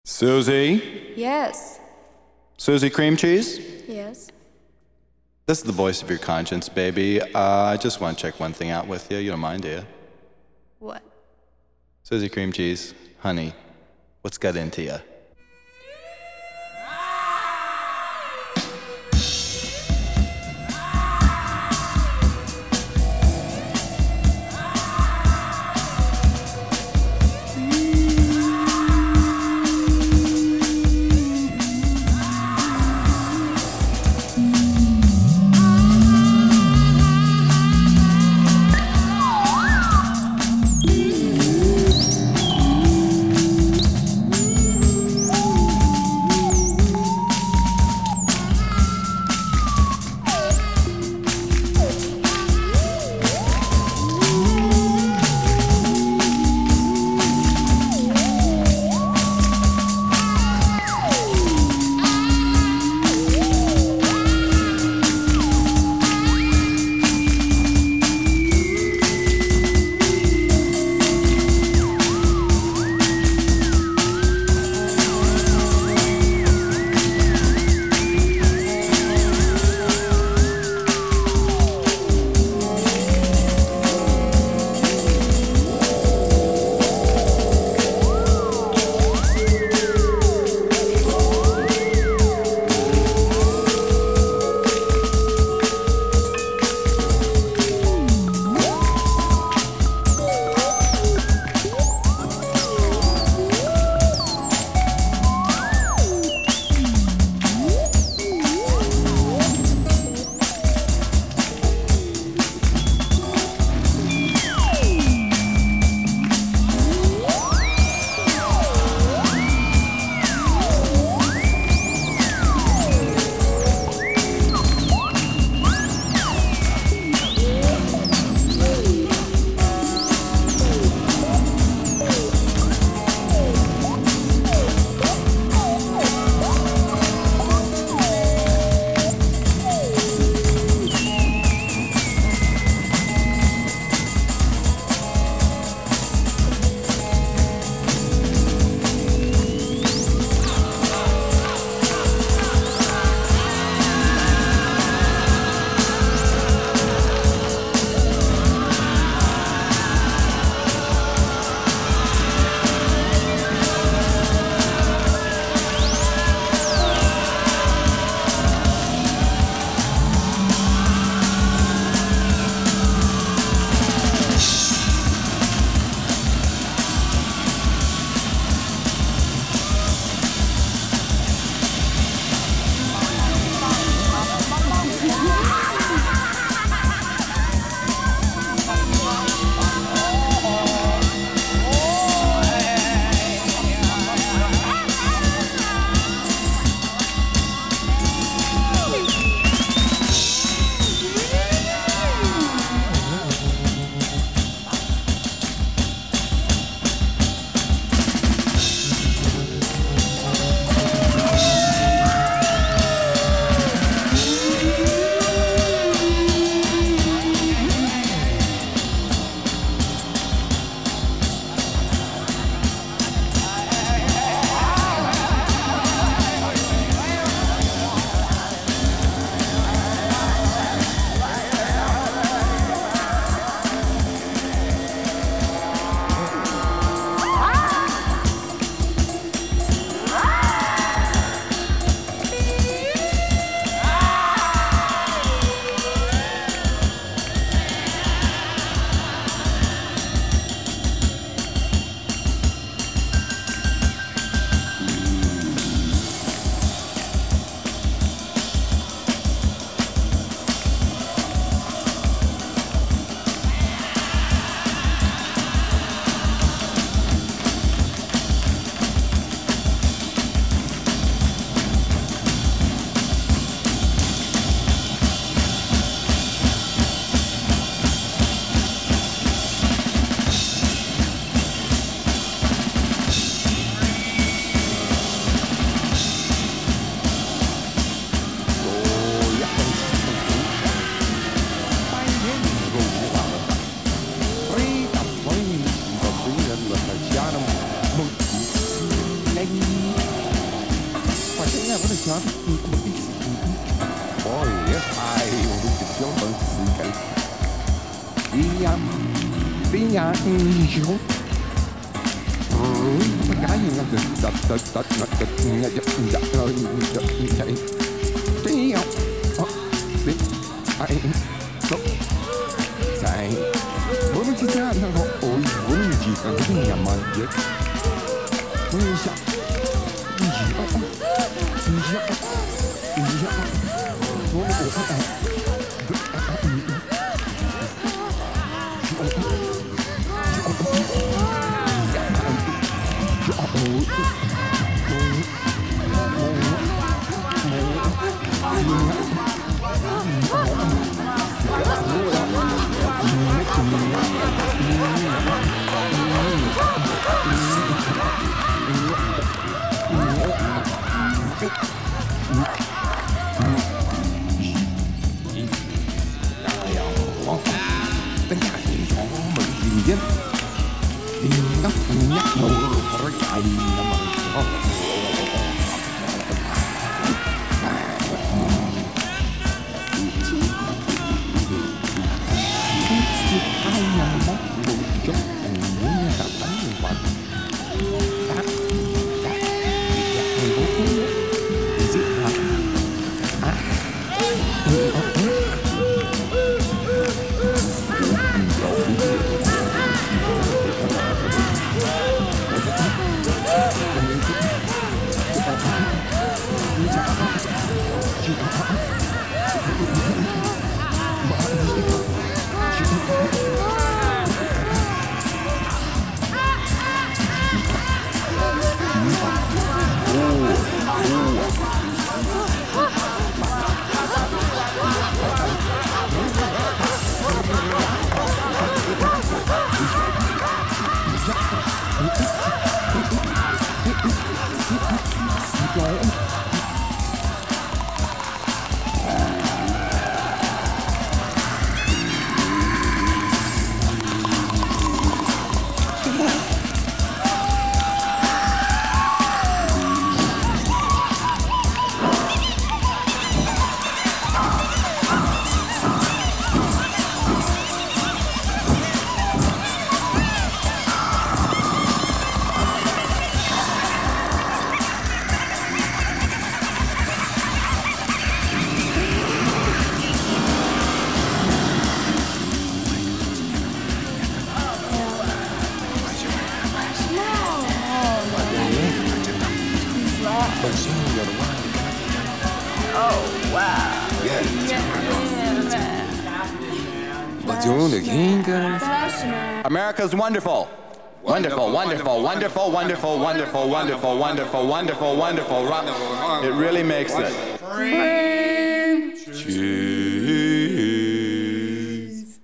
Susie? Yes. Susie Cream Cheese? Yes. This is the voice of your conscience, baby. I just want to check one thing out with you. You don't mind, do you? What? Susie Cream Cheese, honey, what's got into you? 反正我哋想我也愛我哋就想問時間你呀 America's wonderful. Wonderful, wonderful, wonderful, wonderful, wonderful, wonderful, wonderful, wonderful, wonderful. It really makes it. Cheese.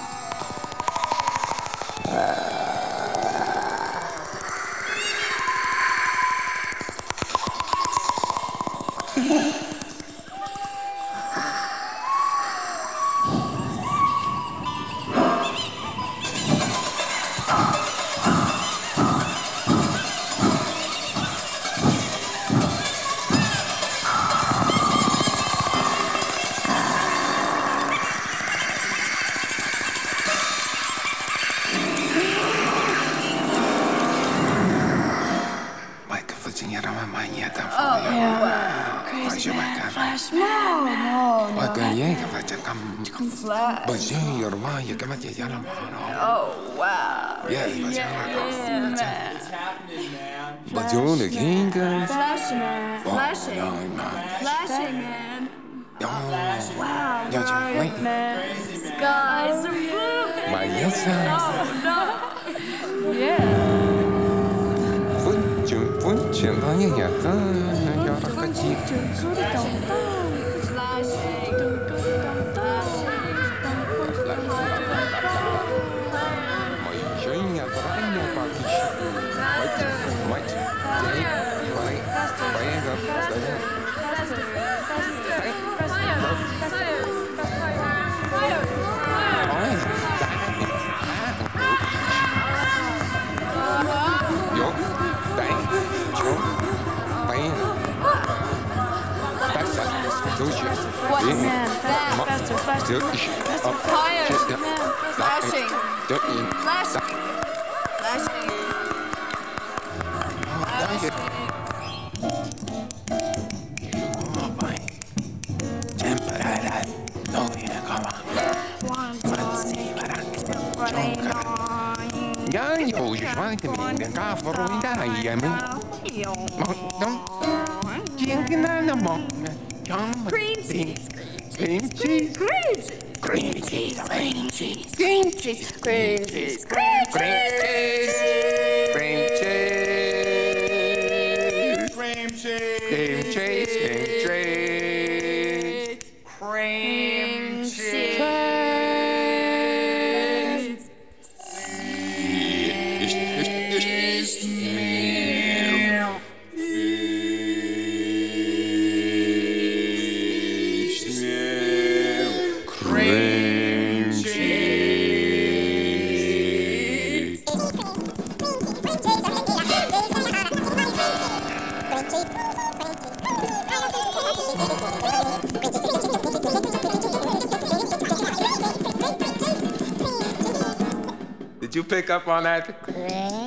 Oh, wow. Yeah, What's happening, man? Flashing, man. Flashing. Flashing, man. Wow, brilliant, man. Skies are blue. Oh, no. Yeah. man. Faster, faster. Fire, man. Flashing. Flashing. Flashing. Cream cheese. Cream cheese. Cream cheese. Cream cheese. Cream cheese. Cream cheese. Cream cheese. Cream cheese. Cream cheese. Cream cheese. Cream cheese. Cream cheese. Did you pick up on that?